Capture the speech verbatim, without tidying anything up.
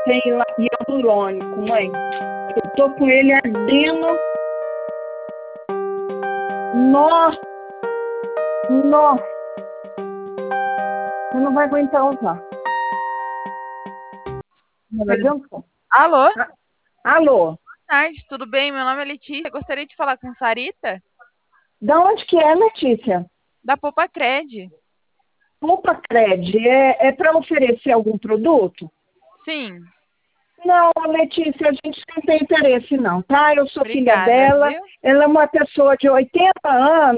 tem lá hialurônico, mãe. Eu tô com ele ardendo. Nossa! Nossa! Você não vai aguentar usar. Não adianta? Alô? Ah, alô? Boa tarde, tudo bem? Meu nome é Letícia. Gostaria de falar com Sarita, Da onde que é, Letícia? da Poupa Cred. Opa, Cred, é, é para oferecer algum produto? Sim, Não, Letícia, a gente não tem interesse não, tá? Eu sou filha obrigada, dela, viu? ela é uma pessoa de oitenta anos.